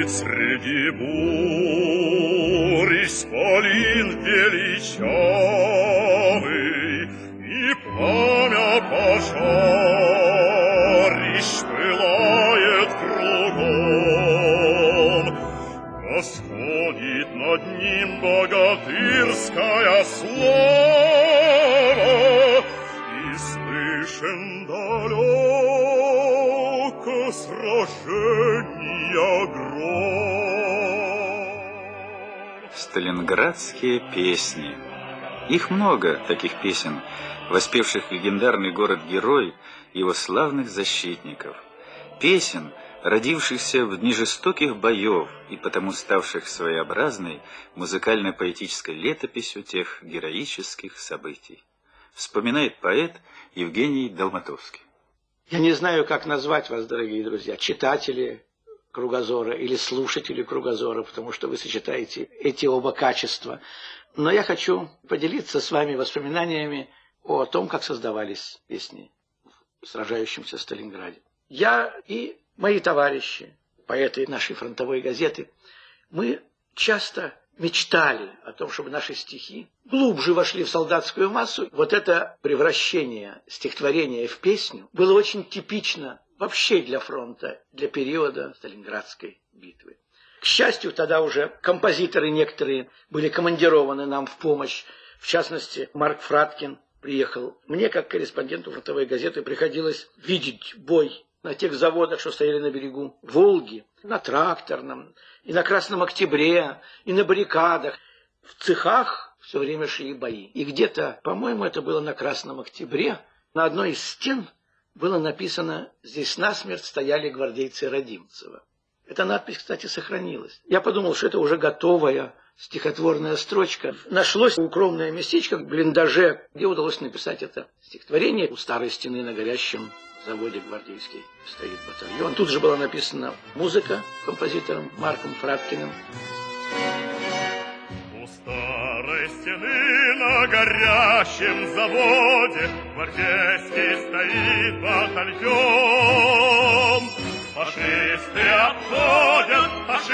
среди бурь исполин величавый, и пламя пожарищ пылает кругом. Восходит над ним богатырская слава, и слышен далеко сражения гром. Сталинградские песни. Их много, таких песен, воспевших легендарный город-герой и его славных защитников. Песен, родившихся в дни жестоких боев и потому ставших своеобразной музыкально-поэтической летописью тех героических событий. Вспоминает поэт Евгений Долматовский. Я не знаю, как назвать вас, дорогие друзья, читатели «Кругозора» или слушатели «Кругозора», потому что вы сочетаете эти оба качества. Но я хочу поделиться с вами воспоминаниями о том, как создавались песни в сражающемся Сталинграде. Я и мои товарищи, поэты нашей фронтовой газеты, мы часто мечтали о том, чтобы наши стихи глубже вошли в солдатскую массу. Вот это превращение стихотворения в песню было очень типично вообще для фронта, для периода Сталинградской битвы. К счастью, тогда уже композиторы некоторые были командированы нам в помощь. В частности, Марк Фраткин приехал. Мне, как корреспонденту фронтовой газеты, приходилось видеть бой на тех заводах, что стояли на берегу Волги, на Тракторном, и на Красном Октябре, и на баррикадах. В цехах все время шли бои. И где-то, по-моему, это было на Красном Октябре, на одной из стен было написано: «Здесь насмерть стояли гвардейцы Родимцева». Эта надпись, кстати, сохранилась. Я подумал, что это уже готовая стихотворная строчка. Нашлось укромное местечко в блиндаже, где удалось написать это стихотворение. У старой стены на горящем заводе гвардейский стоит батальон. Тут же была написана музыка композитором Марком Фраткиным. У старой стены на горящем заводе гвардейский стоит батальон. Фашисты обходят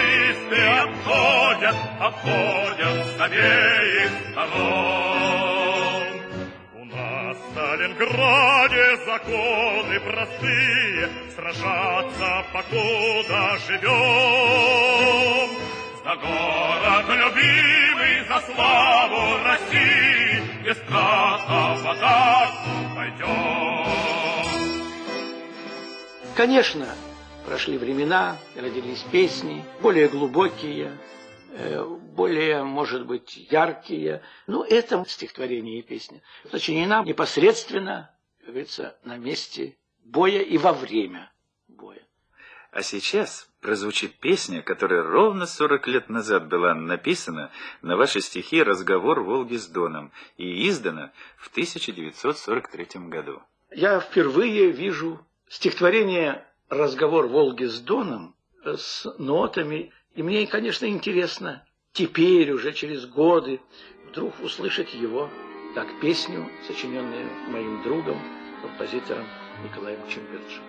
с обеих сторон. У нас в Сталинграде законы простые, сражаться покуда живем. За город любимый, за славу России, без страха в атаку пойдем. Конечно, прошли времена, родились песни, более глубокие, более, может быть, яркие. Но это стихотворение и песня сочинена непосредственно, как говорится, на месте боя и во время боя. А сейчас прозвучит песня, которая ровно 40 лет назад была написана на ваши стихи «Разговор Волги с Доном» и издана в 1943 году. Я впервые вижу стихотворение «Разговор Волги с Доном» с нотами. И мне, конечно, интересно теперь, уже через годы, вдруг услышать его, как песню, сочиненную моим другом, композитором Николаем Чемберджи.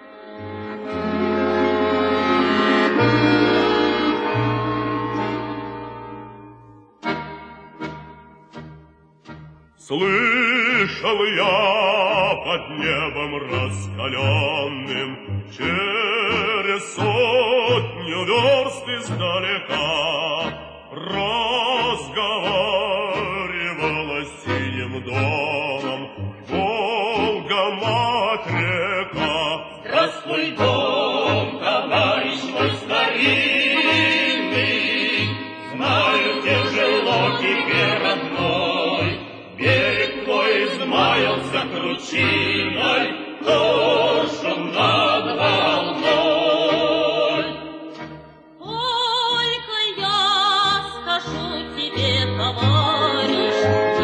Слышал я под небом раскаленным через сотню верст издалека разговаривала с синим домом Волга-мать-река. Здравствуй, дом, товарищ мой старинный, знаю, тяжело тебе, родной. Берег твой измаялся кручиной, дождем над волной. Только я скажу тебе, товарищ, и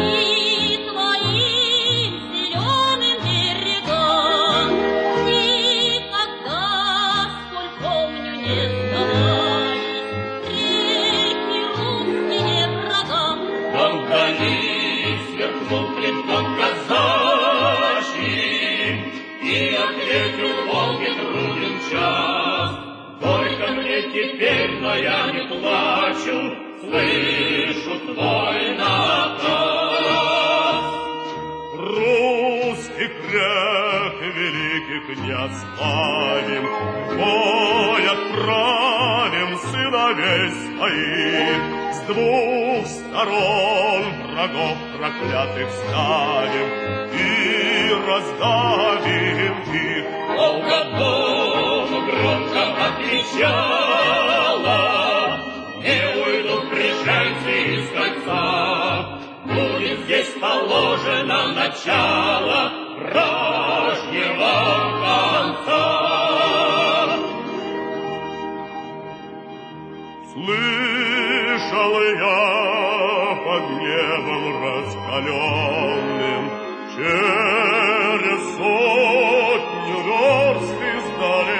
твоим зеленым берегам никогда, сколь помню, не сдавались реки русские врагам. Там вдали сверкнул клинок казачий, я не плачу, слышу твой наказ. Русский грех, великий князь, ставим, бой отправим сыновей своих, с двух сторон врагов проклятых ставим и раздавим их. Волга дому громко отвечала: не уйдут пришельцы из кольца, будет здесь положено начало вражьего конца. Слышал я под небом раскаленным через сотню верст издалека